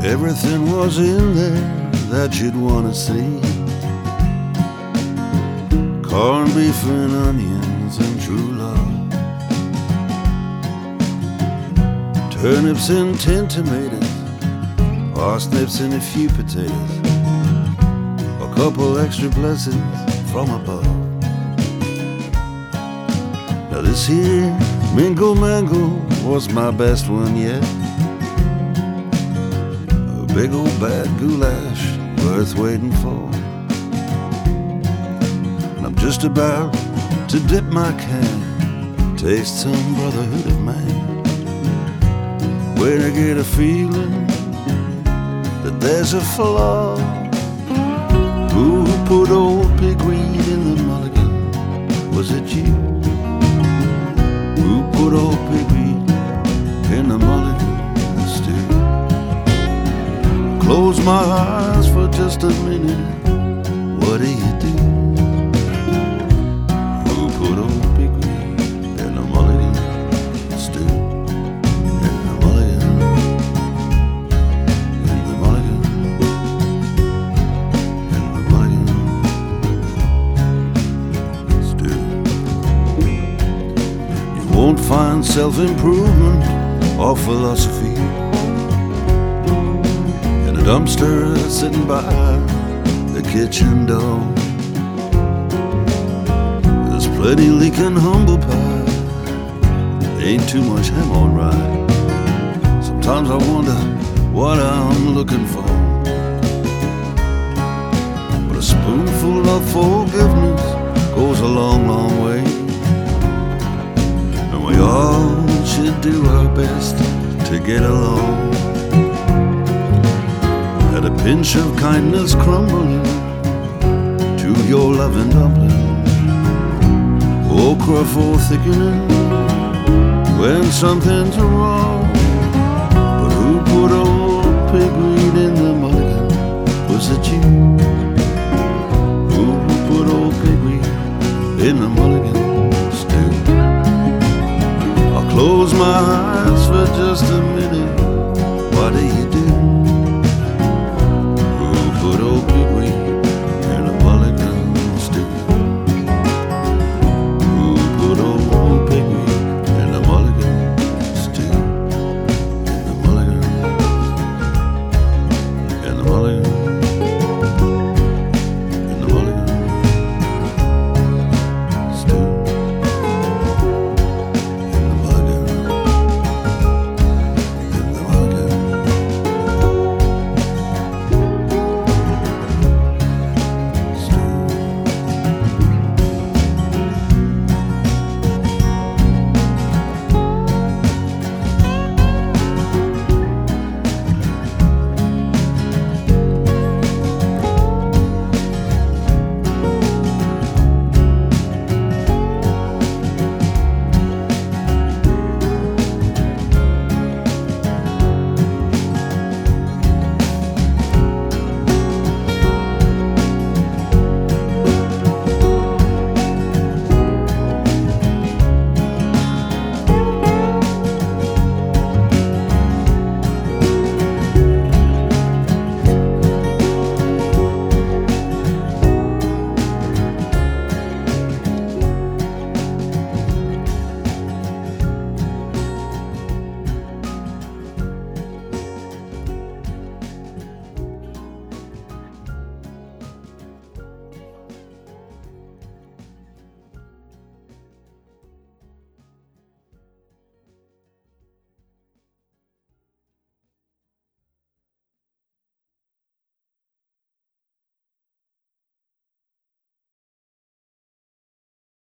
Everything was in there that you'd wanna see. Corned beef and onions and true love, turnips and 10 tomatoes, parsnips and a few potatoes, a couple extra blessings from above. Now this here Mingle Mango was my best one yet. A big old bad goulash worth waiting for. And I'm just about to dip my can, taste some brotherhood of man. When I get a feeling that there's a flaw, who put old pigweed in the mulligan? Was it you? Who put old pigweed in the mulligan stew? Close my eyes for just a minute, what do you do? Who put old pigweed in the mulligan stew? In the mulligan, in the mulligan, in the mulligan stew. You won't find self-improvement or philosophy in a dumpster sitting by the kitchen door. There's plenty leaking humble pie, ain't too much ham on rye. Sometimes I wonder what I'm looking for, but a spoonful of forgiveness goes a long, long way. And we all should do our best to get along. Add a pinch of kindness crumbling to your loving dumpling, okra for thickening when something's wrong. But who put old pigweed in the mulligan? Was it you? Who put old pigweed in the mulligan stew? I'll close my eyes for just a minute, what do you do? Put old